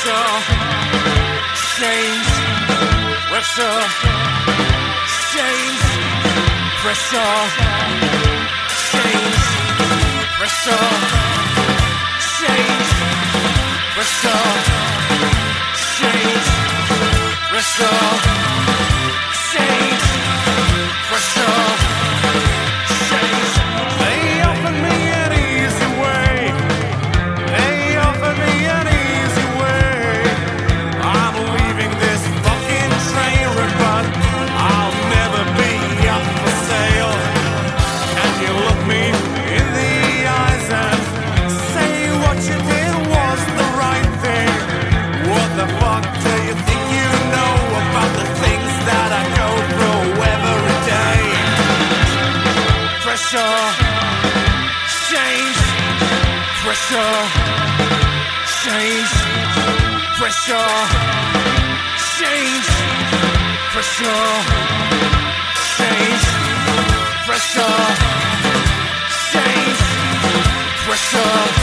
pressure, change, pressure, change, pressure, change, pressure, change, pressure, change, pressure, change, pressure, change. They offer me an easy way. They offer me an easy way. I'm leaving this fucking train wreck, but I'll never be up for sale. Can you look me in the eyes and say what you did was the right thing? What the fuck do you think you know about the things that I go through every day? Pressure, change, pressure, change, pressure, change, pressure, change, pressure, change, pressure.